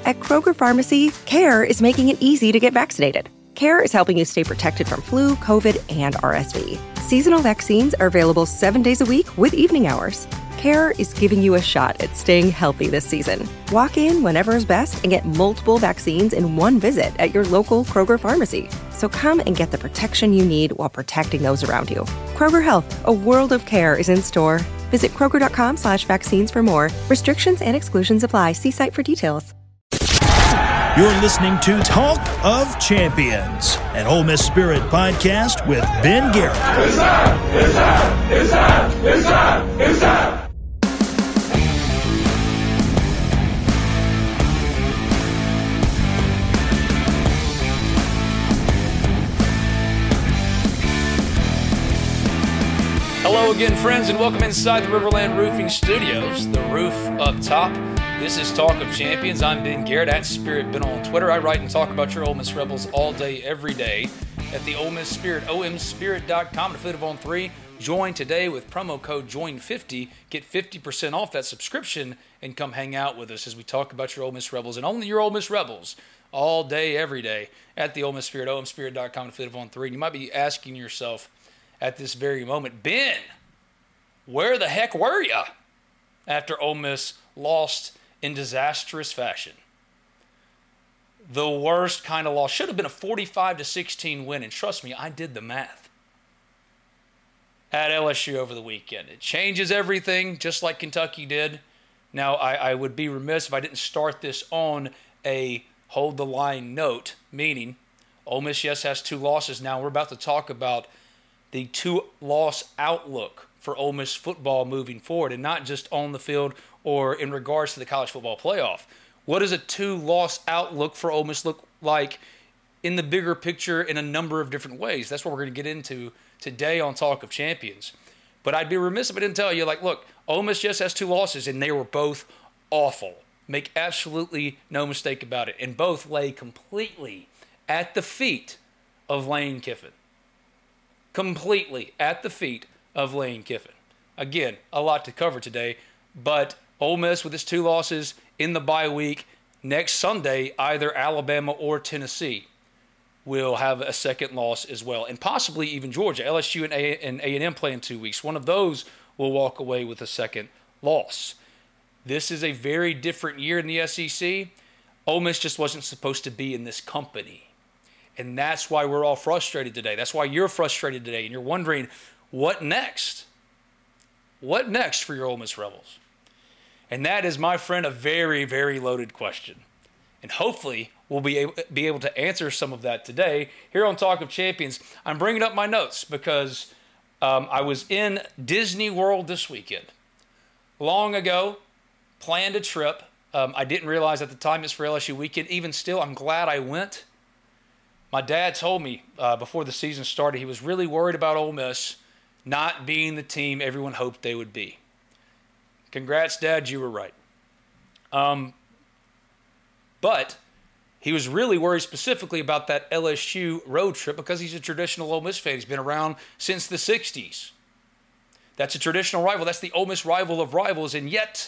At Kroger Pharmacy, CARE is making it easy to get vaccinated. CARE is helping you stay protected from flu, COVID, and RSV. Seasonal vaccines are available 7 days a week with evening hours. CARE is giving you a shot at staying healthy this season. Walk in whenever is best and get multiple vaccines in one visit at your local Kroger Pharmacy. So come and get the protection you need while protecting those around you. Kroger Health, a world of care is in store. Visit Kroger.com/vaccines for more. Restrictions and exclusions apply. See site for details. You're listening to Talk of Champions, an Ole Miss Spirit podcast with Ben Garrett. It's time! It's time! It's time! It's time! It's time! Hello again, friends, and welcome inside the Riverland Roofing Studios, the roof up top. This is Talk of Champions. I'm Ben Garrett, at Spirit Ben on Twitter. I write and talk about your Ole Miss Rebels all day, every day at the Ole Miss Spirit, omspirit.com, and affiliate of On 3. Join today with promo code JOIN50. Get 50% off that subscription and come hang out with us as we talk about your Ole Miss Rebels and only your Ole Miss Rebels all day, every day at the Ole Miss Spirit, omspirit.com, and affiliate of On 3. And you might be asking yourself at this very moment, Ben, where the heck were you after Ole Miss lost in disastrous fashion? The worst kind of loss. Should have been a 45-16 win, and trust me, I did the math at LSU over the weekend. It changes everything, just like Kentucky did. Now, I would be remiss if I didn't start this on a hold the line note, meaning Ole Miss, yes, has 2 losses. Now, we're about to talk about the 2-loss outlook for Ole Miss football moving forward, and not just on the field or in regards to the college football playoff. What does a 2-loss outlook for Ole Miss look like in the bigger picture in a number of different ways? That's what we're going to get into today on Talk of Champions. But I'd be remiss if I didn't tell you, look, Ole Miss just has 2 losses, and they were both awful. Make absolutely no mistake about it. And both lay completely at the feet of Lane Kiffin. Completely at the feet of Lane Kiffin. Again, a lot to cover today, but Ole Miss with its 2 losses in the bye week. Next Sunday, either Alabama or Tennessee will have a second loss as well, and possibly even Georgia. LSU and A&M play in 2 weeks. One of those will walk away with a second loss. This is a very different year in the SEC. Ole Miss just wasn't supposed to be in this company. And that's why we're all frustrated today. That's why you're frustrated today. And you're wondering, what next? What next for your Ole Miss Rebels? And that is, my friend, a very, very loaded question. And hopefully we'll be able to answer some of that today here on Talk of Champions. I'm bringing up my notes because I was in Disney World this weekend. Long ago, planned a trip. I didn't realize at the time it's for LSU weekend. Even still, I'm glad I went. My dad told me before the season started he was really worried about Ole Miss not being the team everyone hoped they would be. Congrats, Dad, you were right. But he was really worried specifically about that LSU road trip because he's a traditional Ole Miss fan. He's been around since the 60s. That's a traditional rival. That's the Ole Miss rival of rivals, and yet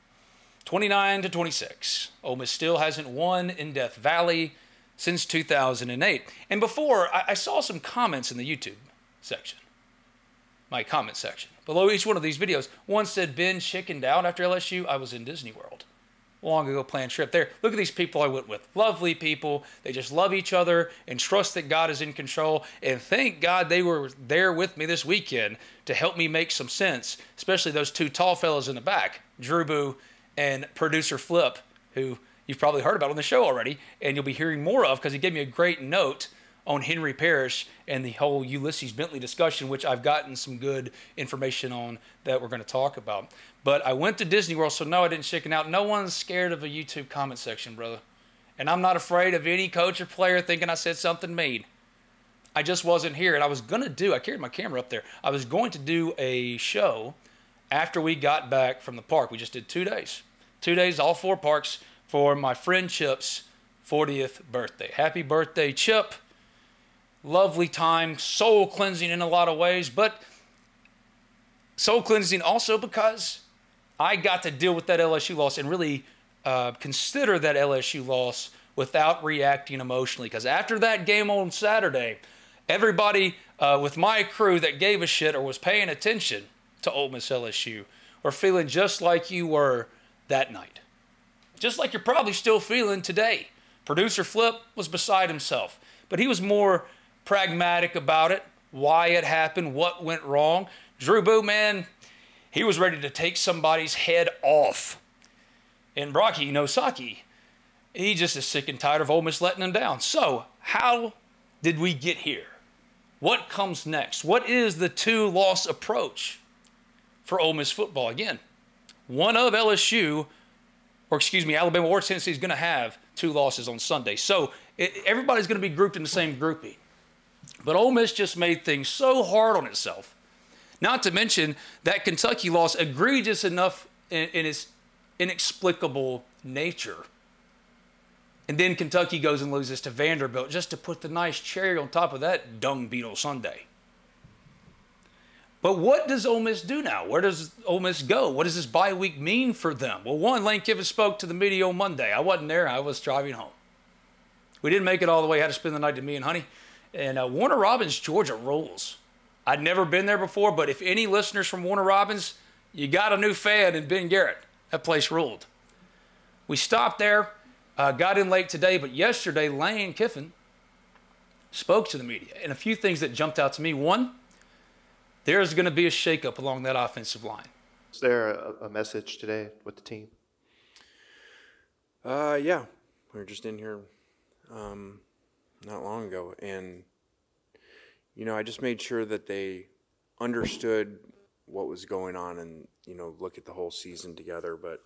29-26. Ole Miss still hasn't won in Death Valley since 2008. And before, I saw some comments in the YouTube section, my comment section, below each one of these videos. One said, Ben chickened out after LSU. I was in Disney World. Long ago planned trip there. Look at these people I went with. Lovely people. They just love each other and trust that God is in control. And thank God they were there with me this weekend to help me make some sense, especially those 2 tall fellas in the back, Drew Boo and producer Flip, who you've probably heard about on the show already, and you'll be hearing more of because he gave me a great note on Henry Parrish and the whole Ulysses Bentley discussion, which I've gotten some good information on that we're going to talk about. But I went to Disney World, so no, I didn't chicken out. No one's scared of a YouTube comment section, brother. And I'm not afraid of any coach or player thinking I said something mean. I just wasn't here. And I was going to do, I carried my camera up there. I was going to do a show after we got back from the park. We just did 2 days. 2 days, all 4 parks, for my friend Chip's 40th birthday. Happy birthday, Chip. Lovely time, soul cleansing in a lot of ways, but soul cleansing also because I got to deal with that LSU loss and really consider that LSU loss without reacting emotionally. Because after that game on Saturday, everybody with my crew that gave a shit or was paying attention to Ole Miss LSU were feeling just like you were that night. Just like you're probably still feeling today. Producer Flip was beside himself, but he was more pragmatic about it, why it happened, what went wrong. Drew Boo, man, he was ready to take somebody's head off. And Brocky Nosaki, he just is sick and tired of Ole Miss letting him down. So, how did we get here? What comes next? What is the two-loss approach for Ole Miss football? Again, one of LSU, Alabama or Tennessee is going to have 2 losses on Sunday. So everybody's going to be grouped in the same grouping. But Ole Miss just made things so hard on itself. Not to mention that Kentucky loss egregious enough in its inexplicable nature. And then Kentucky goes and loses to Vanderbilt just to put the nice cherry on top of that dung beetle sundae. But what does Ole Miss do now? Where does Ole Miss go? What does this bye week mean for them? Well, one, Lane Kiffin spoke to the media on Monday. I wasn't there. I was driving home. We didn't make it all the way. Had to spend the night to me and Honey. And Warner Robins, Georgia rules. I'd never been there before, but if any listeners from Warner Robins, you got a new fan in Ben Garrett. That place ruled. We stopped there, got in late today, but yesterday Lane Kiffin spoke to the media. And a few things that jumped out to me. One, there's going to be a shakeup along that offensive line. Is there a message today with the team? Yeah. We were just in here not long ago. And, I just made sure that they understood what was going on and, look at the whole season together. But,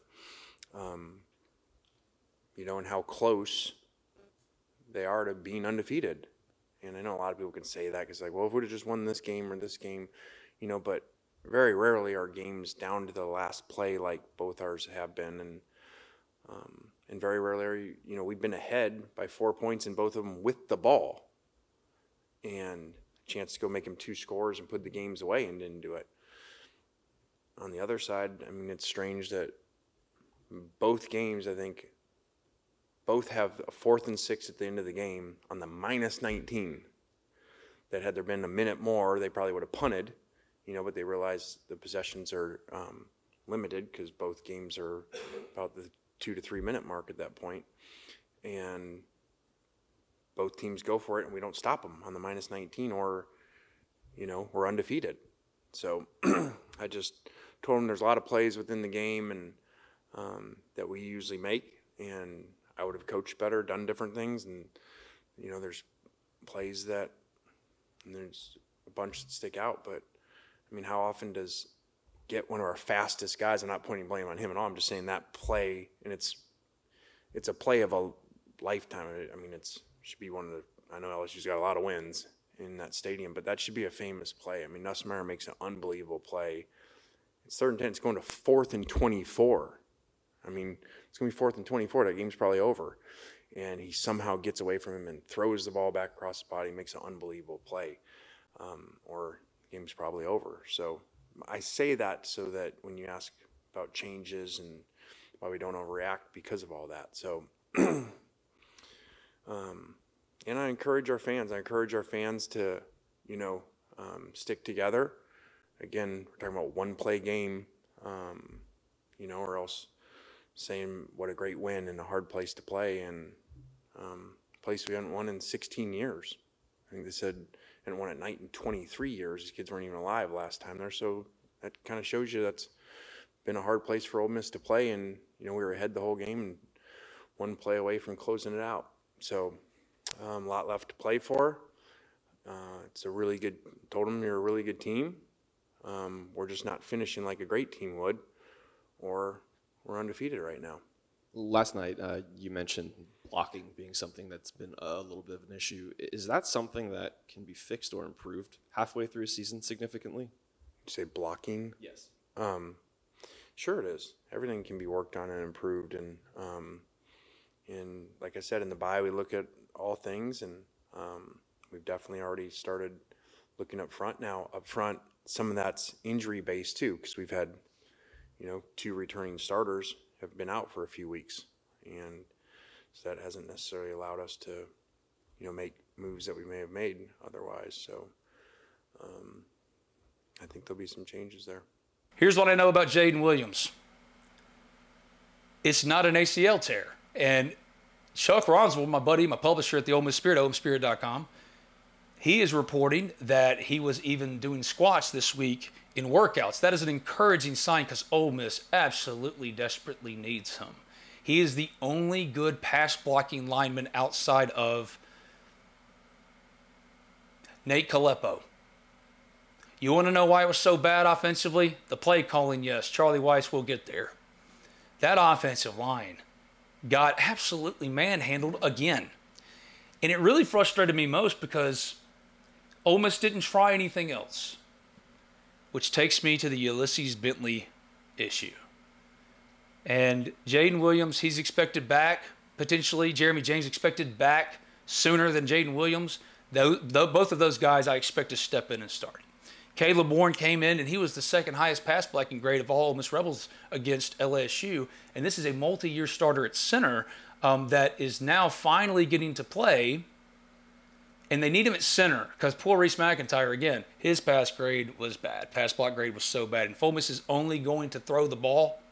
and how close they are to being undefeated. And I know a lot of people can say that because, if we would have just won this game or this game, but very rarely are games down to the last play like both ours have been. And very rarely, we've been ahead by 4 points in both of them with the ball. And a chance to go make them 2 scores and put the games away and didn't do it. On the other side, it's strange that both games, I think, both have a 4th and 6 at the end of the game on the -19. That had there been a minute more, they probably would have punted, but they realized the possessions are limited because both games are about the 2 to 3 minute mark at that point. And both teams go for it and we don't stop them on the -19 or, we're undefeated. So I just told them there's a lot of plays within the game and that we usually make, and I would have coached better, done different things, and there's plays that and there's a bunch that stick out. But how often does get one of our fastest guys? I'm not pointing blame on him at all. I'm just saying that play, and it's a play of a lifetime. It should be one of the. I know LSU's got a lot of wins in that stadium, but that should be a famous play. Nussmeier makes an unbelievable play. It's 3rd and 10. It's going to 4th and 24. It's going to be 4th and 24. That game's probably over. And he somehow gets away from him and throws the ball back across the body, makes an unbelievable play. Or the game's probably over. So I say that so that when you ask about changes and why we don't overreact because of all that. So, and I encourage our fans. I encourage our fans to, stick together. Again, we're talking about one-play game, or else saying what a great win and a hard place to play, and a place we hadn't won in 16 years. I think they said hadn't won at night in 23 years. These kids weren't even alive last time there, so that kind of shows you that's been a hard place for Ole Miss to play, and we were ahead the whole game and one play away from closing it out. So a lot left to play for. It's a really good. Told them you're a really good team. We're just not finishing like a great team would, or we're undefeated right now. Last night, you mentioned blocking being something that's been a little bit of an issue. Is that something that can be fixed or improved halfway through a season significantly? You say blocking? Yes. Sure it is. Everything can be worked on and improved. And like I said, in the bye, we look at all things, and we've definitely already started looking up front. Now, up front, some of that's injury-based too, because we've had, 2 returning starters have been out for a few weeks. and so that hasn't necessarily allowed us to, make moves that we may have made otherwise. So I think there'll be some changes there. Here's what I know about Jaden Williams. It's not an ACL tear. And Chuck Ronsville, my buddy, my publisher at the Ole Miss Spirit, OleMissSpirit.com, he is reporting that he was even doing squats this week in workouts. That is an encouraging sign because Ole Miss absolutely desperately needs him. He is the only good pass-blocking lineman outside of Nate Kalepo. You want to know why it was so bad offensively? The play calling, yes. Charlie Weiss will get there. That offensive line got absolutely manhandled again. And it really frustrated me most because Ole Miss didn't try anything else, which takes me to the Ulysses Bentley issue. And Jaden Williams, he's expected back, potentially. Jeremy James expected back sooner than Jaden Williams. Both of those guys I expect to step in and start. Caleb Warren came in, and he was the second highest pass blocking grade of all Ole Miss Rebels against LSU. And this is a multi-year starter at center that is now finally getting to play. And they need him at center because poor Reese McIntyre, again, his pass grade was bad. Pass block grade was so bad. And Ole Miss is only going to throw the ball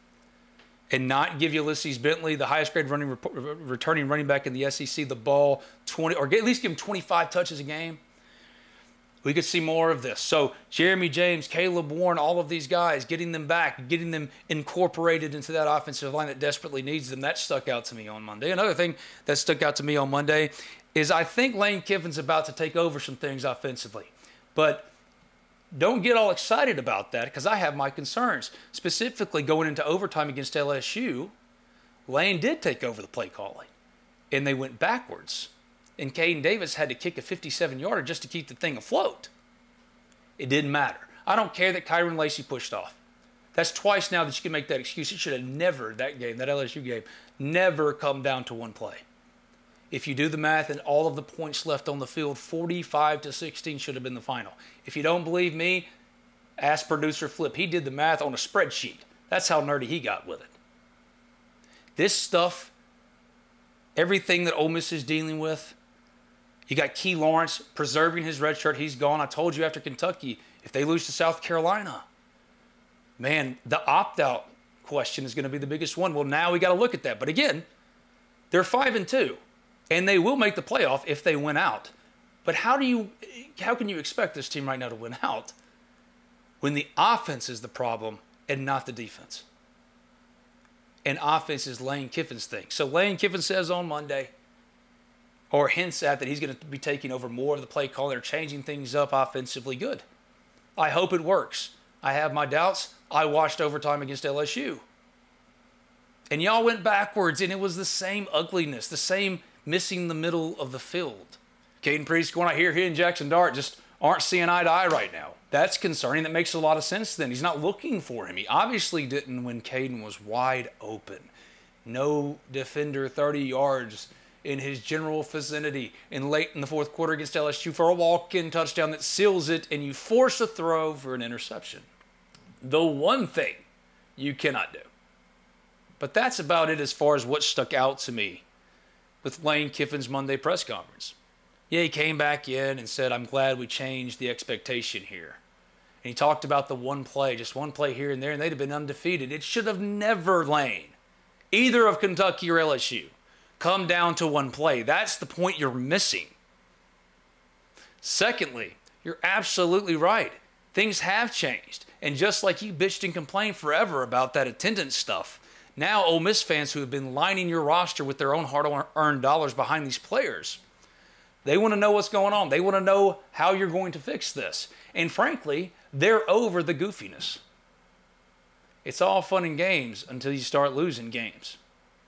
and not give Ulysses Bentley, the highest grade returning running back in the SEC, the ball 20, or at least give him 25 touches a game. We could see more of this. So Jeremy James, Caleb Warren, all of these guys, getting them back, getting them incorporated into that offensive line that desperately needs them, that stuck out to me on Monday. Another thing that stuck out to me on Monday is I think Lane Kiffin's about to take over some things offensively. But don't get all excited about that because I have my concerns. Specifically going into overtime against LSU, Lane did take over the play calling, and they went backwards. And Caden Davis had to kick a 57-yarder just to keep the thing afloat. It didn't matter. I don't care that Kyron Lacey pushed off. That's twice now that you can make that excuse. It should have never, that LSU game, never come down to one play. If you do the math and all of the points left on the field, 45-16 should have been the final. If you don't believe me, ask producer Flip. He did the math on a spreadsheet. That's how nerdy he got with it. This stuff, everything that Ole Miss is dealing with, you got Key Lawrence preserving his red shirt. He's gone. I told you after Kentucky, if they lose to South Carolina, man, the opt-out question is going to be the biggest one. Well, now we got to look at that. But again, they're 5-2, and they will make the playoff if they win out. But how can you expect this team right now to win out when the offense is the problem and not the defense? And offense is Lane Kiffin's thing. So Lane Kiffin says on Monday, or hints at that he's going to be taking over more of the play calling or changing things up offensively. Good. I hope it works. I have my doubts. I watched overtime against LSU. And y'all went backwards, and it was the same ugliness, the same missing the middle of the field. Caden Prieskorn, I hear he and Jackson Dart just aren't seeing eye to eye right now. That's concerning. That makes a lot of sense then. He's not looking for him. He obviously didn't when Caden was wide open. No defender 30 yards in his general vicinity in late in the fourth quarter against LSU for a walk-in touchdown that seals it, and you force a throw for an interception. The one thing you cannot do. But that's about it as far as what stuck out to me with Lane Kiffin's Monday press conference. Yeah, he came back in and said, I'm glad we changed the expectation here. And he talked about the one play, just one play here and there, and they'd have been undefeated. It should have never, Lane, either of Kentucky or LSU, come down to one play. That's the point you're missing. Secondly, you're absolutely right. Things have changed. And just like you bitched and complained forever about that attendance stuff, now Ole Miss fans who have been lining your roster with their own hard-earned dollars behind these players, they want to know what's going on. They want to know how you're going to fix this. And frankly, they're over the goofiness. It's all fun and games until you start losing games.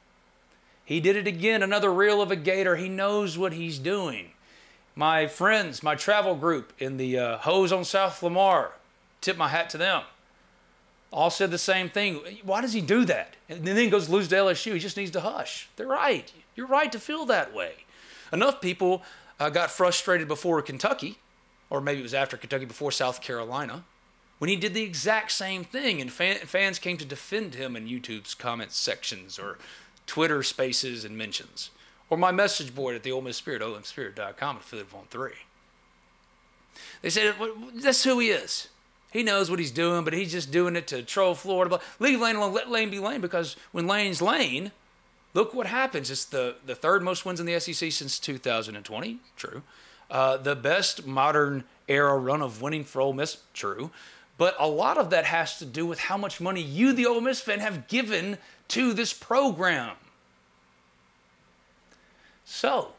He did it again, another reel of a Gator. He knows what he's doing. My friends, my travel group in the Hose on South Lamar, tip my hat to them, all said the same thing. Why does he do that? And then he goes lose to LSU. He just needs to hush. They're right. You're right to feel that way. Enough people got frustrated before Kentucky, or maybe it was after Kentucky, before South Carolina, when he did the exact same thing, and fans came to defend him in YouTube's comment sections or Twitter spaces and mentions, or my message board at the Ole Miss Spirit, olmspirit.com, affiliate of On 3. They said, that's who he is. He knows what he's doing, but he's just doing it to troll Florida. Leave Lane alone, let Lane be Lane, because when Lane's Lane, look what happens. It's the third most wins in the SEC since 2020. True. The best modern era run of winning for Ole Miss. True. But a lot of that has to do with how much money you, the Ole Miss fan, have given to this program. So,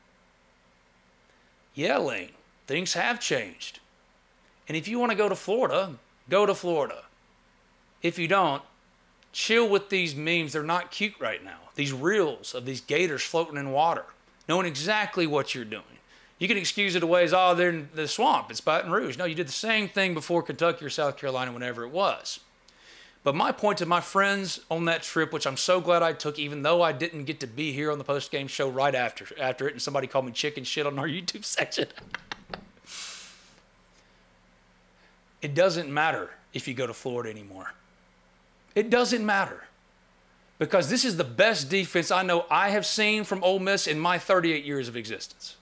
yeah, Lane, things have changed. And if you want to go to Florida, go to Florida. If you don't, chill with these memes. They're not cute right now. These reels of these gators floating in water, knowing exactly what you're doing. You can excuse it away as, oh, they're in the swamp. It's Baton Rouge. No, you did the same thing before Kentucky or South Carolina, whenever it was. But my point to my friends on that trip, which I'm so glad I took, even though I didn't get to be here on the post-game show right after it, and somebody called me chicken shit on our YouTube section. It doesn't matter if you go to Florida anymore. It doesn't matter. Because this is the best defense I know I have seen from Ole Miss in my 38 years of existence.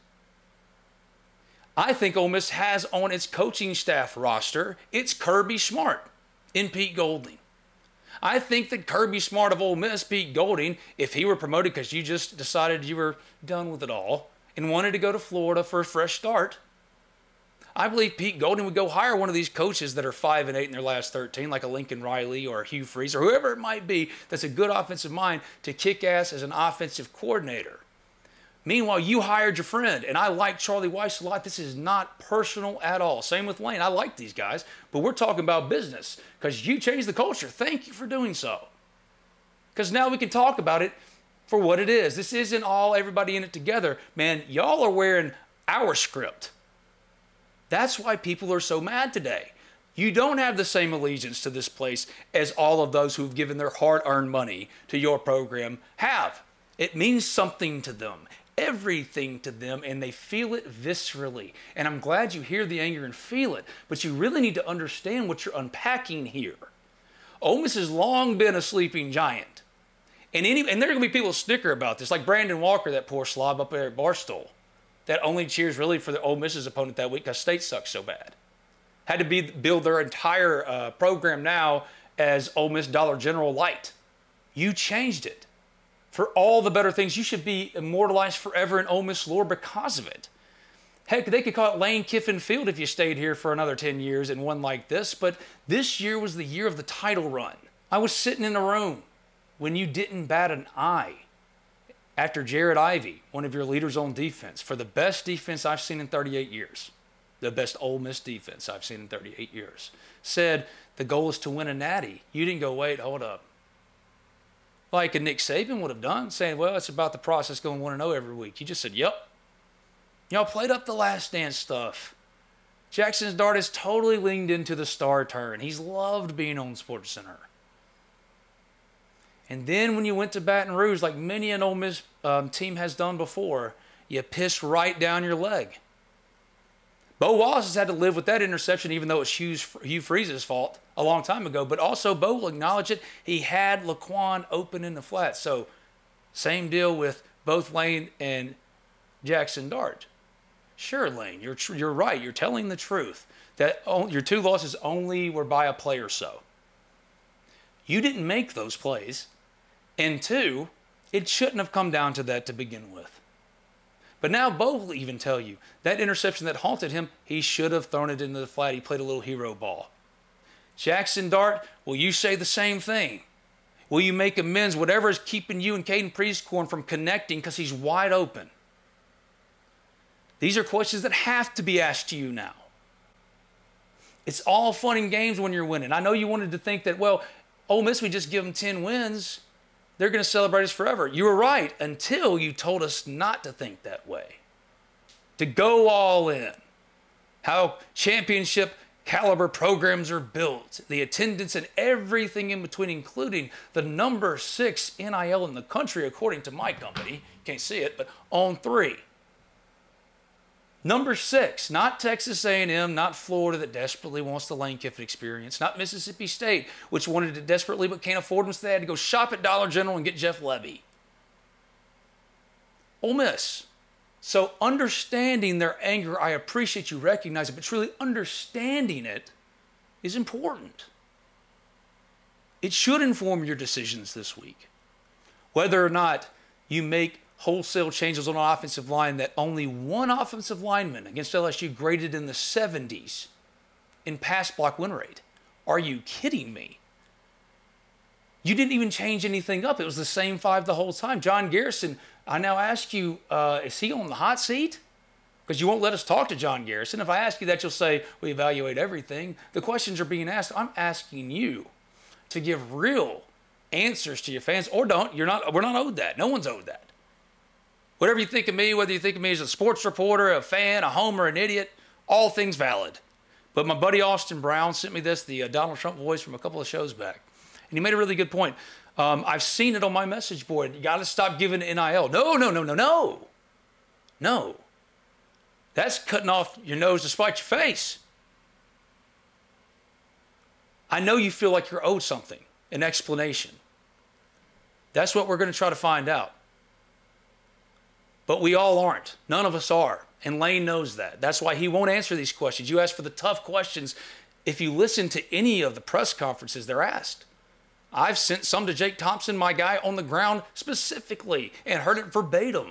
I think Ole Miss has on its coaching staff roster, it's Kirby Smart in Pete Golding. I think that Kirby Smart of Ole Miss, Pete Golding, if he were promoted because you just decided you were done with it all and wanted to go to Florida for a fresh start, I believe Pete Golding would go hire one of these coaches that are 5-8 in their last 13, like a Lincoln Riley or Hugh Freeze or whoever it might be that's a good offensive mind to kick ass as an offensive coordinator. Meanwhile, you hired your friend, and I like Charlie Weiss a lot. This is not personal at all. Same with Lane. I like these guys, but we're talking about business because you changed the culture. Thank you for doing so. Because now we can talk about it for what it is. This isn't all everybody in it together. Man, y'all are wearing our script. That's why people are so mad today. You don't have the same allegiance to this place as all of those who've given their hard-earned money to your program have. It means something to them, everything to them, and they feel it viscerally. And I'm glad you hear the anger and feel it, but you really need to understand what you're unpacking here. Ole Miss has long been a sleeping giant. And there are going to be people who snicker about this, like Brandon Walker, that poor slob up there at Barstool, that only cheers really for the Ole Miss's opponent that week because State sucks so bad. Had to build their entire program now as Ole Miss Dollar General light. You changed it. For all the better things, you should be immortalized forever in Ole Miss lore because of it. Heck, they could call it Lane Kiffin Field if you stayed here for another 10 years and won like this, but this year was the year of the title run. I was sitting in the room when you didn't bat an eye after Jared Ivey, one of your leaders on defense, for the best defense I've seen in 38 years, the best Ole Miss defense I've seen in 38 years, said the goal is to win a natty. You didn't go, wait, hold up. Like a Nick Saban would have done, saying, well, it's about the process going 1-0 every week. You just said, yep. Y'all played up the last dance stuff. Jackson Dart has totally leaned into the star turn. He's loved being on SportsCenter. And then when you went to Baton Rouge, like many an Ole Miss team has done before, you pissed right down your leg. Bo Wallace has had to live with that interception, even though it's Hugh Freeze's fault a long time ago. But also, Bo will acknowledge it. He had Laquan open in the flat. So, same deal with both Lane and Jackson Dart. Sure, Lane, you're right. You're telling the truth that your two losses only were by a play or so. You didn't make those plays. And two, it shouldn't have come down to that to begin with. But now Bo will even tell you that interception that haunted him, he should have thrown it into the flat. He played a little hero ball. Jackson Dart, will you say the same thing? Will you make amends, whatever is keeping you and Caden Prieskorn from connecting because he's wide open? These are questions that have to be asked to you now. It's all fun and games when you're winning. I know you wanted to think that, well, Ole Miss, we just give them 10 wins. They're going to celebrate us forever. You were right until you told us not to think that way. To go all in. How championship caliber programs are built. The attendance and everything in between, including the number 6 NIL in the country, according to my company. Can't see it, but On 3. Number 6, not Texas A&M, not Florida that desperately wants the Lane Kiffin experience, not Mississippi State, which wanted it desperately but can't afford them, so they had to go shop at Dollar General and get Jeff Levy. Ole Miss. So understanding their anger, I appreciate you recognizing it, but truly understanding it is important. It should inform your decisions this week. Whether or not you make wholesale changes on an offensive line that only one offensive lineman against LSU graded in the 70s in pass block win rate. Are you kidding me? You didn't even change anything up. It was the same 5 the whole time. John Garrison, I now ask you, is he on the hot seat? Because you won't let us talk to John Garrison. If I ask you that, you'll say, we evaluate everything. The questions are being asked. I'm asking you to give real answers to your fans, or don't. We're not owed that. No one's owed that. Whatever you think of me, whether you think of me as a sports reporter, a fan, a homer, an idiot, all things valid. But my buddy Austin Brown sent me this, the Donald Trump voice from a couple of shows back. And he made a really good point. I've seen it on my message board. You got to stop giving NIL. No. That's cutting off your nose to spite your face. I know you feel like you're owed something, an explanation. That's what we're going to try to find out. But we all aren't. None of us are. And Lane knows that. That's why he won't answer these questions. You ask for the tough questions. If you listen to any of the press conferences, they're asked. I've sent some to Jake Thompson, my guy on the ground specifically, and heard it verbatim.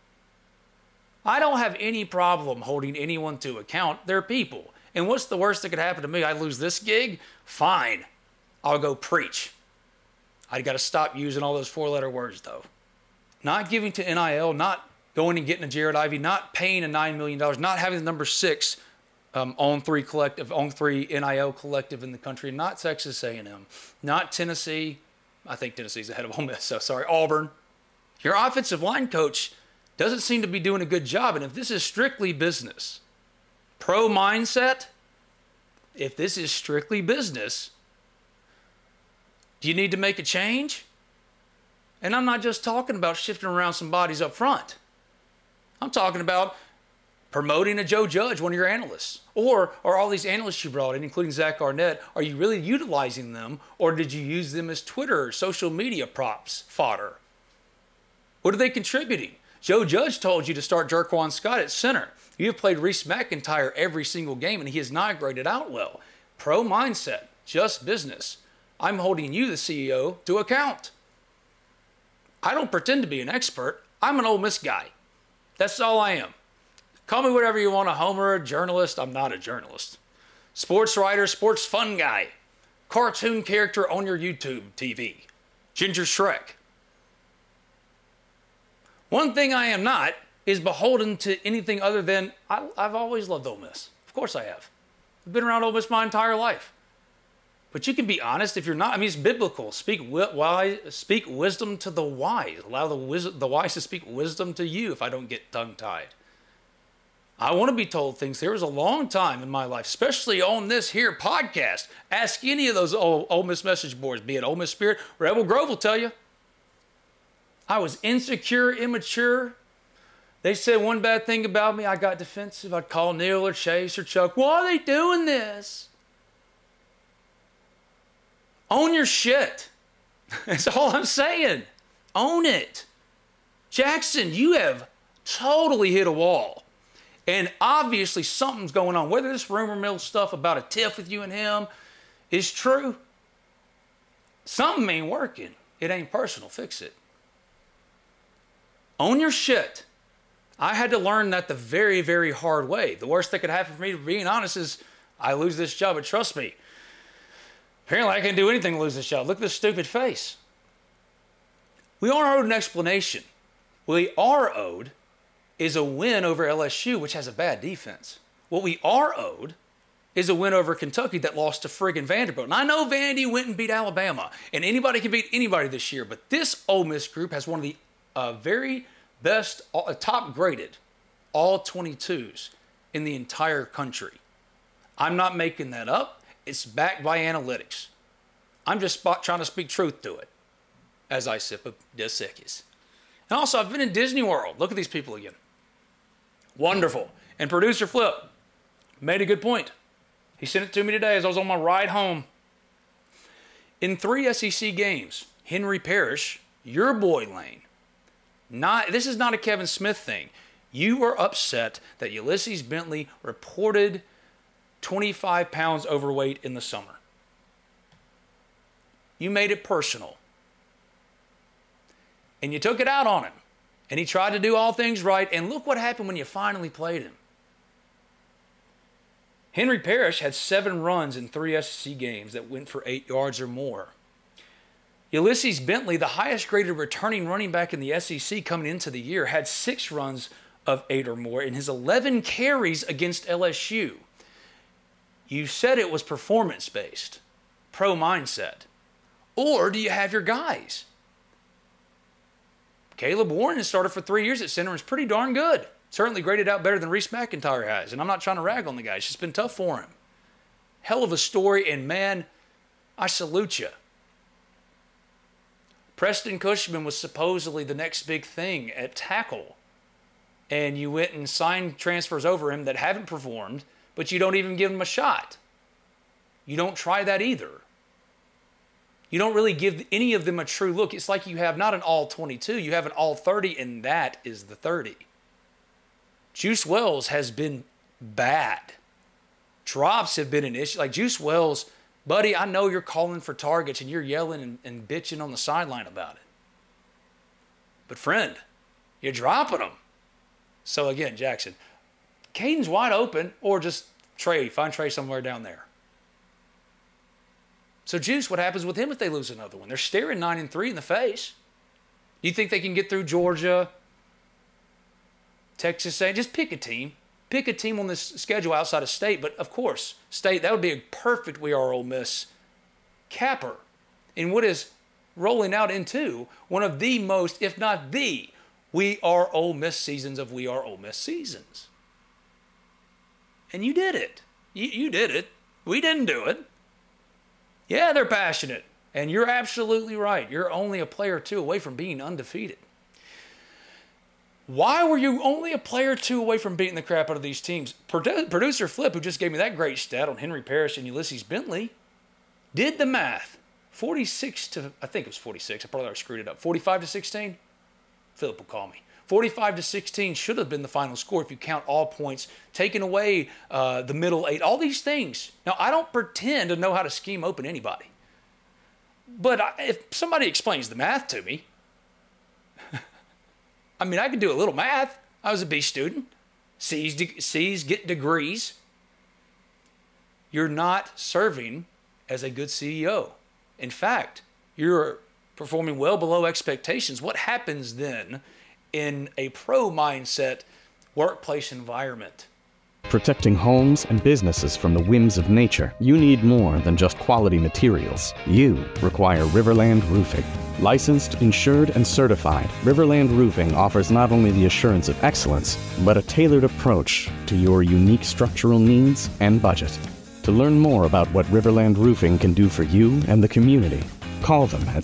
I don't have any problem holding anyone to account. They're people. And what's the worst that could happen to me? I lose this gig? Fine. I'll go preach. I got to stop using all those 4-letter words, though. Not giving to NIL, not going and getting a Jared Ivey, not paying a $9 million, not having the number 6 on 3 NIL collective in the country, not Texas A&M, not Tennessee. I think Tennessee's ahead of Ole Miss, so sorry, Auburn. Your offensive line coach doesn't seem to be doing a good job. And if this is strictly business, pro mindset, if this is strictly business, do you need to make a change? And I'm not just talking about shifting around some bodies up front. I'm talking about promoting a Joe Judge, one of your analysts. Or all these analysts you brought in, including Zach Arnett, are you really utilizing them, or did you use them as Twitter or social media props, fodder? What are they contributing? Joe Judge told you to start Jerquan Scott at center. You have played Reese McIntyre every single game, and he has not graded out well. Pro mindset, just business. I'm holding you, the CEO, to account. I don't pretend to be an expert. I'm an Ole Miss guy. That's all I am. Call me whatever you want, a homer, a journalist. I'm not a journalist. Sports writer, sports fun guy. Cartoon character on your YouTube TV. Ginger Shrek. One thing I am not is beholden to anything other than I've always loved Ole Miss. Of course I have. I've been around Ole Miss my entire life. But you can be honest if you're not. I mean, it's biblical. Speak wisdom to the wise. Allow the wise to speak wisdom to you if I don't get tongue-tied. I want to be told things. There was a long time in my life, especially on this here podcast. Ask any of those Ole Miss message boards, be it Ole Miss Spirit, Rebel Grove will tell you. I was insecure, immature. They said one bad thing about me. I got defensive. I'd call Neil or Chase or Chuck. Why are they doing this? Own your shit. That's all I'm saying. Own it. Jackson, you have totally hit a wall. And obviously something's going on. Whether this rumor mill stuff about a tiff with you and him is true, something ain't working. It ain't personal. Fix it. Own your shit. I had to learn that the very, very hard way. The worst that could happen for me, to being honest, is I lose this job. But trust me, apparently I can't do anything to lose this job. Look at this stupid face. We aren't owed an explanation. What we are owed is a win over LSU, which has a bad defense. What we are owed is a win over Kentucky that lost to friggin' Vanderbilt. And I know Vandy went and beat Alabama, and anybody can beat anybody this year, but this Ole Miss group has one of the very best, top-graded all-22s in the entire country. I'm not making that up. It's backed by analytics. I'm just trying to speak truth to it as I sip a Dos Equis. And also, I've been in Disney World. Look at these people again. Wonderful. And producer Flip made a good point. He sent it to me today as I was on my ride home. In 3 SEC games, Henry Parrish, your boy Lane, This is not a Kevin Smith thing. You were upset that Ulysses Bentley reported 25 pounds overweight in the summer. You made it personal. And you took it out on him. And he tried to do all things right. And look what happened when you finally played him. Henry Parrish had 7 runs in 3 SEC games that went for 8 yards or more. Ulysses Bentley, the highest graded returning running back in the SEC coming into the year, had 6 runs of 8 or more in his 11 carries against LSU. You said it was performance-based, pro mindset. Or do you have your guys? Caleb Warren has started for 3 years at center and is pretty darn good. Certainly graded out better than Reese McIntyre has. And I'm not trying to rag on the guy. It's just been tough for him. Hell of a story, and man, I salute you. Preston Cushman was supposedly the next big thing at tackle. And you went and signed transfers over him that haven't performed, but you don't even give him a shot. You don't try that either. You don't really give any of them a true look. It's like you have not an all-22, you have an all-30, and that is the 30. Juice Wells has been bad. Drops have been an issue. Like Juice Wells, buddy, I know you're calling for targets and you're yelling and bitching on the sideline about it. But friend, you're dropping them. So again, Jackson, Caden's wide open, or just find Trey somewhere down there. So Juice, what happens with him if they lose another one? They're staring 9-3 in the face. Do you think they can get through Georgia, Texas A&M? Just pick a team. Pick a team on this schedule outside of State. But, of course, State, that would be a perfect We Are Ole Miss capper in what is rolling out into one of the most, if not the, We Are Ole Miss seasons of We Are Ole Miss seasons. And you did it. You did it. We didn't do it. Yeah, they're passionate. And you're absolutely right. You're only a player or two away from being undefeated. Why were you only a player or two away from beating the crap out of these teams? Producer Flip, who just gave me that great stat on Henry Parrish and Ulysses Bentley, did the math. 46 to, I think it was 46. I probably screwed it up. 45 to 16? Philip will call me. 45 to 16 should have been the final score if you count all points, taking away the middle 8, all these things. Now, I don't pretend to know how to scheme open anybody. But if somebody explains the math to me, I mean, I can do a little math. I was a B student. C's get degrees. You're not serving as a good CEO. In fact, you're performing well below expectations. What happens then in a pro mindset workplace environment? Protecting homes and businesses from the whims of nature, you need more than just quality materials. You require Riverland Roofing. Licensed, insured, and certified, Riverland Roofing offers not only the assurance of excellence, but a tailored approach to your unique structural needs and budget. To learn more about what Riverland Roofing can do for you and the community, call them at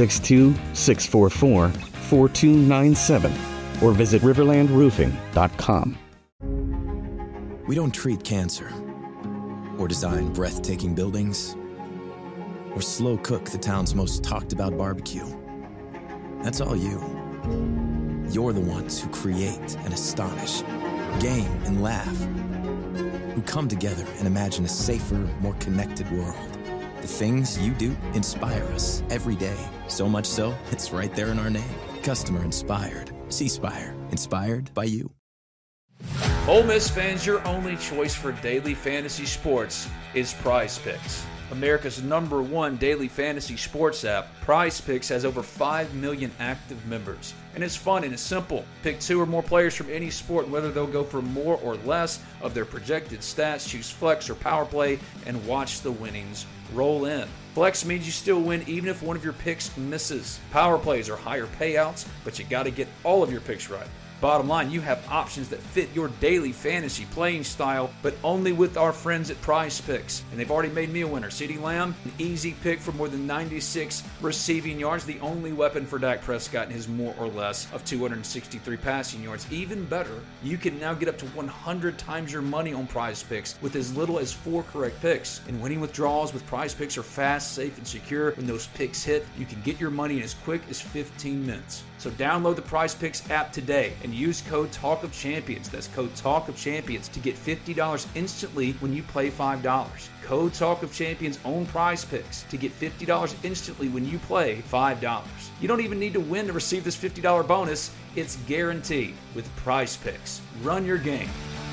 662-644-4297 or visit riverlandroofing.com. We don't treat cancer, or design breathtaking buildings, or slow cook the town's most talked about barbecue. That's all you. You're the ones who create and astonish, game and laugh, who come together and imagine a safer, more connected world. The things you do inspire us every day, so much so, it's right there in our name. Customer inspired. C-Spire. Inspired by you. Ole Miss fans, your only choice for daily fantasy sports is Prize Picks. America's #1 daily fantasy sports app, Prize Picks has over 5 million active members. And it's fun and it's simple. Pick 2 or more players from any sport, and whether they'll go for more or less of their projected stats, choose flex or power play, and watch the winnings roll in. Flex means you still win even if one of your picks misses. Power plays are higher payouts, but you got to get all of your picks right. Bottom line, you have options that fit your daily fantasy playing style, but only with our friends at Prize Picks. And they've already made me a winner. CeeDee Lamb, an easy pick for more than 96 receiving yards, the only weapon for Dak Prescott and his more or less of 263 passing yards. Even better, you can now get up to 100 times your money on Prize Picks with as little as 4 correct picks. And winning withdrawals with Prize Picks are fast, safe, and secure. When those picks hit, you can get your money in as quick as 15 minutes. So download the Prize Picks app today and use code Talk of Champions. That's code Talk of Champions to get $50 instantly when you play $5. Code Talk of Champions on Prize Picks to get $50 instantly when you play $5. You don't even need to win to receive this $50 bonus. It's guaranteed with Prize Picks. Run your game.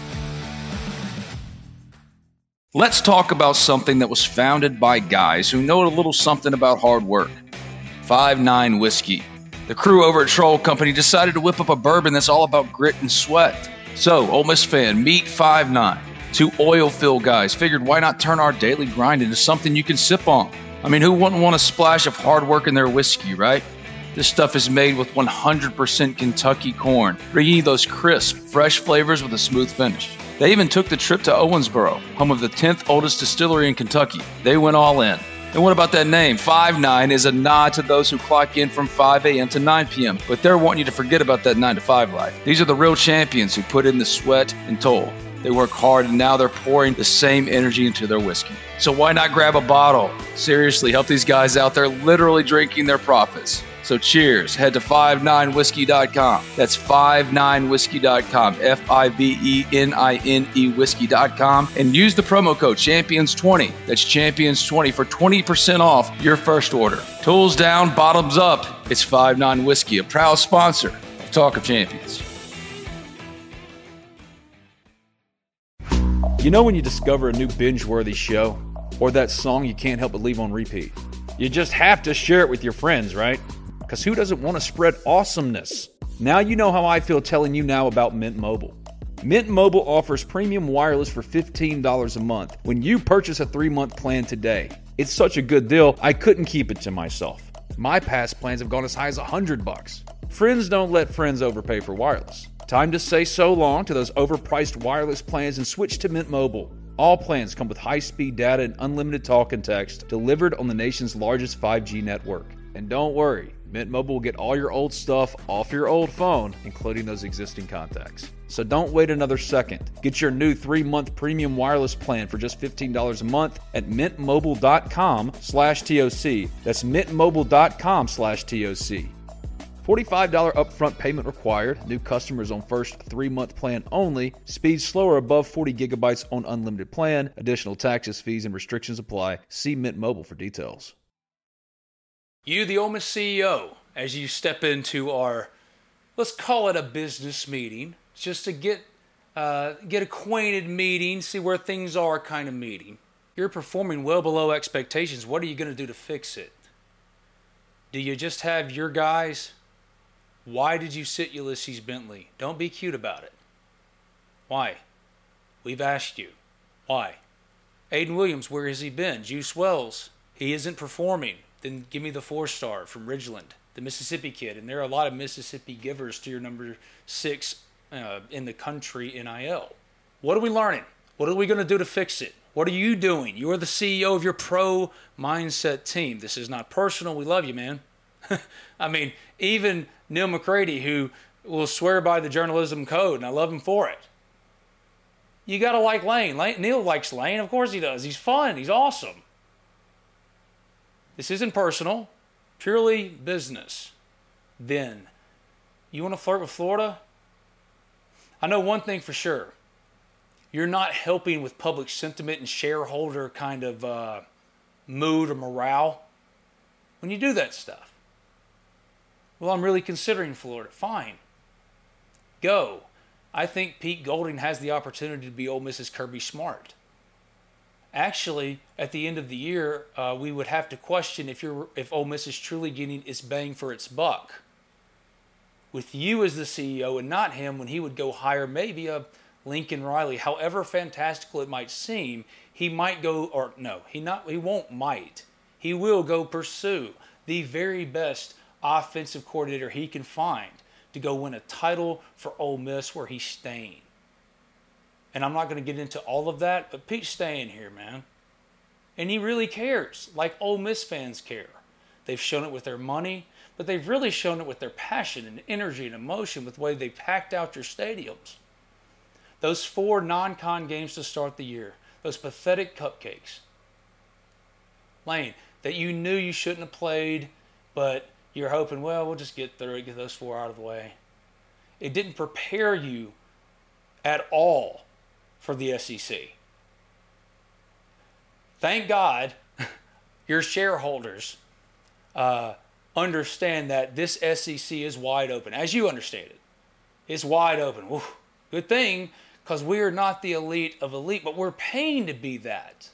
Let's talk about something that was founded by guys who know a little something about hard work. 5-9 Whiskey. The crew over at Troll Company decided to whip up a bourbon that's all about grit and sweat. So, Ole Miss fan, meet 5-9. Two oil-filled guys figured why not turn our daily grind into something you can sip on? I mean, who wouldn't want a splash of hard work in their whiskey, right? This stuff is made with 100% Kentucky corn, bringing you those crisp, fresh flavors with a smooth finish. They even took the trip to Owensboro, home of the 10th oldest distillery in Kentucky. They went all in. And what about that name? 5-9 is a nod to those who clock in from 5 a.m. to 9 p.m., but they're wanting you to forget about that 9 to 5 life. These are the real champions who put in the sweat and toil. They work hard, and now they're pouring the same energy into their whiskey. So why not grab a bottle? Seriously, help these guys out. They're literally drinking their profits. So cheers. Head to 59whiskey.com. That's 59whiskey.com. FIVENINE whiskey.com. And use the promo code Champions20. That's Champions20 for 20% off your first order. Tools down, bottoms up. It's 5-9 Whiskey, a proud sponsor of Talk of Champions. You know when you discover a new binge-worthy show? Or that song you can't help but leave on repeat? You just have to share it with your friends, right? Because who doesn't want to spread awesomeness? Now you know how I feel telling you now about Mint Mobile. Mint Mobile offers premium wireless for $15 a month when you purchase a 3-month plan today. It's such a good deal, I couldn't keep it to myself. My past plans have gone as high as $100. Friends don't let friends overpay for wireless. Time to say so long to those overpriced wireless plans and switch to Mint Mobile. All plans come with high-speed data and unlimited talk and text delivered on the nation's largest 5G network. And don't worry, Mint Mobile will get all your old stuff off your old phone, including those existing contacts. So don't wait another second. Get your new 3-month premium wireless plan for just $15 a month at mintmobile.com/TOC. That's mintmobile.com/TOC. $45 upfront payment required. New customers on first 3-month plan only. Speed slower above 40 gigabytes on unlimited plan. Additional taxes, fees, and restrictions apply. See Mint Mobile for details. You, the Ole Miss CEO, as you step into our, let's call it a business meeting, just to get acquainted meeting, see where things are kind of meeting. You're performing well below expectations. What are you going to do to fix it? Do you just have your guys? Why did you sit Ulysses Bentley? Don't be cute about it. Why? We've asked you. Why? Aiden Williams, where has he been? Juice Wells, he isn't performing. Then give me the 4-star from Ridgeland, the Mississippi kid. And there are a lot of Mississippi givers to your number 6 in the country NIL. What are we learning? What are we going to do to fix it? What are you doing? You are the CEO of your pro mindset team. This is not personal. We love you, man. I mean, even Neil McCready, who will swear by the journalism code, and I love him for it. You got to like Lane. Neil likes Lane. Of course he does. He's fun. He's awesome. This isn't personal, purely business. Then, you want to flirt with Florida? I know one thing for sure. You're not helping with public sentiment and shareholder kind of mood or morale when you do that stuff. Well, I'm really considering Florida. Fine. Go. I think Pete Golding has the opportunity to be Ole Miss's Kirby Smart. Actually, at the end of the year, we would have to question if Ole Miss is truly getting its bang for its buck. With you as the CEO and not him, when he would go hire maybe a Lincoln Riley, however fantastical it might seem, he might go, or no, he will go pursue the very best offensive coordinator he can find to go win a title for Ole Miss where he's staying. And I'm not going to get into all of that, but Pete's staying here, man. And he really cares, like Ole Miss fans care. They've shown it with their money, but they've really shown it with their passion and energy and emotion with the way they packed out your stadiums. Those 4 non-con games to start the year, those pathetic cupcakes. Lane, that you knew you shouldn't have played, but you're hoping, well, we'll just get through it, get those 4 out of the way. It didn't prepare you at all for the SEC. Thank God your shareholders understand that this SEC is wide open, as you understand it. It's wide open. Woo. Good thing, because we are not the elite of elite, but we're paying to be that.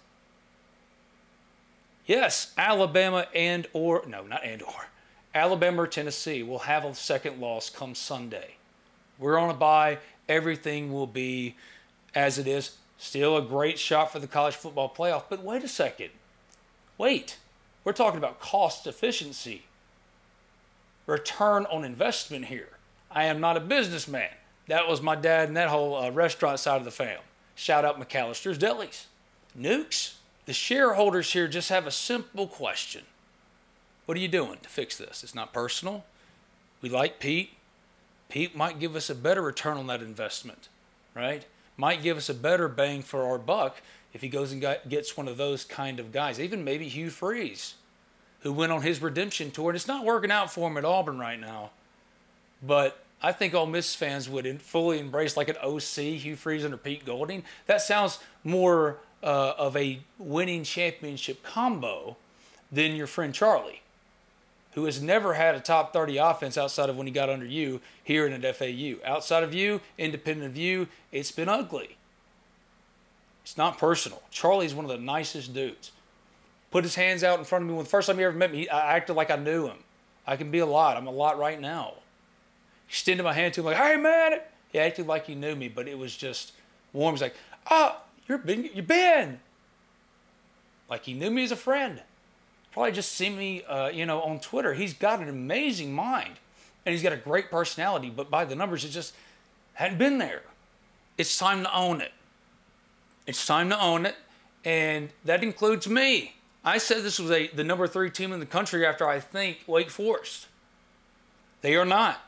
Yes, Alabama Alabama or Tennessee will have a second loss come Sunday. We're on a bye. Everything will be as it is. Still a great shot for the college football playoff. But wait a second. Wait. We're talking about cost efficiency. Return on investment here. I am not a businessman. That was my dad and that whole restaurant side of the fam. Shout out McAllister's Delis. Nukes, the shareholders here just have a simple question. What are you doing to fix this? It's not personal. We like Pete. Pete might give us a better return on that investment, right? Might give us a better bang for our buck if he goes and gets one of those kind of guys. Even maybe Hugh Freeze, who went on his redemption tour. And it's not working out for him at Auburn right now. But I think Ole Miss fans would fully embrace like an OC, Hugh Freeze under Pete Golding. That sounds more of a winning championship combo than your friend Charlie, who has never had a top 30 offense outside of when he got under you here and at FAU. Outside of you, independent of you, it's been ugly. It's not personal. Charlie's one of the nicest dudes. Put his hands out in front of me. When the first time he ever met me, I acted like I knew him. I can be a lot. I'm a lot right now. Extended my hand to him like, hey, man. He acted like he knew me, but it was just warm. He's like, you're Ben. Like he knew me as a friend. Probably just seen me, on Twitter. He's got an amazing mind, and he's got a great personality, but by the numbers, it just hadn't been there. It's time to own it. It's time to own it, and that includes me. I said this was the number 3 team in the country after I think Wake Forest. They are not.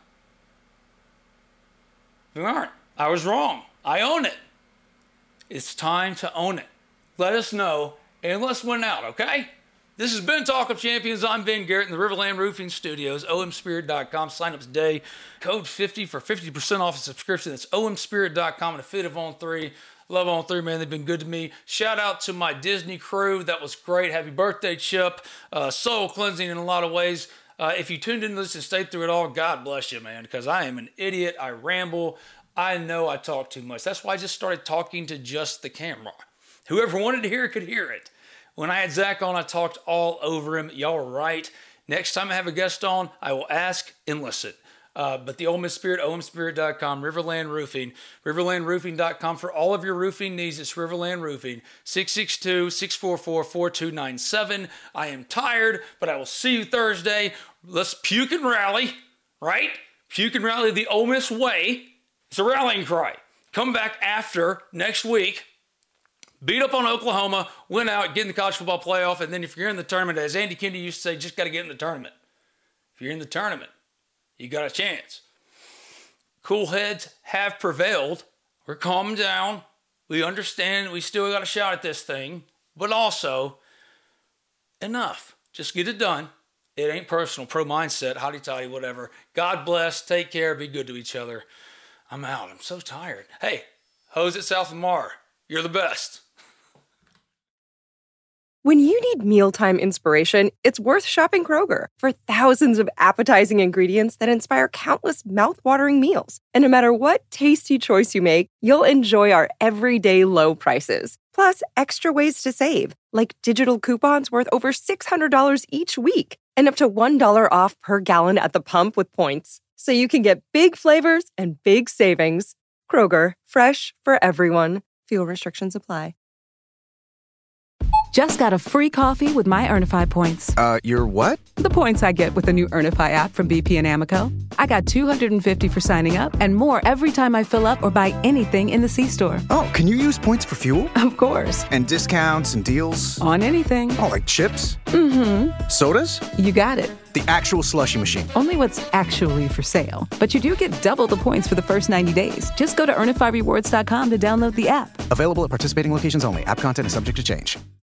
They aren't. I was wrong. I own it. It's time to own it. Let us know, and let's win out, okay? This has been Talk of Champions. I'm Ben Garrett in the Riverland Roofing Studios, omspirit.com. Sign-up today. Code 50 for 50% off a subscription. That's omspirit.com. And a fit of On 3. Love On 3, man. They've been good to me. Shout out to my Disney crew. That was great. Happy birthday, Chip. Soul cleansing in a lot of ways. If you tuned into this and stayed through it all, God bless you, man, because I am an idiot. I ramble. I know I talk too much. That's why I just started talking to just the camera. Whoever wanted to hear it could hear it. When I had Zach on, I talked all over him. Y'all are right. Next time I have a guest on, I will ask and listen. But the Ole Miss Spirit, omspirit.com, Riverland Roofing, riverlandroofing.com for all of your roofing needs. It's Riverland Roofing, 662-644-4297. I am tired, but I will see you Thursday. Let's puke and rally, right? Puke and rally the Ole Miss way. It's a rallying cry. Come back after next week. Beat up on Oklahoma, win out, get in the college football playoff, and then if you're in the tournament, as Andy Kennedy used to say, just got to get in the tournament. If you're in the tournament, you got a chance. Cool heads have prevailed. We're calming down. We understand we still got a shot at this thing, but also enough. Just get it done. It ain't personal. Pro mindset, hotty-toddy, whatever. God bless. Take care. Be good to each other. I'm out. I'm so tired. Hey, hoes at South Lamar, you're the best. When you need mealtime inspiration, it's worth shopping Kroger for thousands of appetizing ingredients that inspire countless mouth-watering meals. And no matter what tasty choice you make, you'll enjoy our everyday low prices. Plus, extra ways to save, like digital coupons worth over $600 each week and up to $1 off per gallon at the pump with points. So you can get big flavors and big savings. Kroger, fresh for everyone. Fuel restrictions apply. Just got a free coffee with my Earnify points. Your what? The points I get with the new Earnify app from BP and Amoco. I got $250 for signing up and more every time I fill up or buy anything in the C-store. Oh, can you use points for fuel? Of course. And discounts and deals? On anything. Oh, like chips? Mm-hmm. Sodas? You got it. The actual slushie machine. Only what's actually for sale. But you do get double the points for the first 90 days. Just go to EarnifyRewards.com to download the app. Available at participating locations only. App content is subject to change.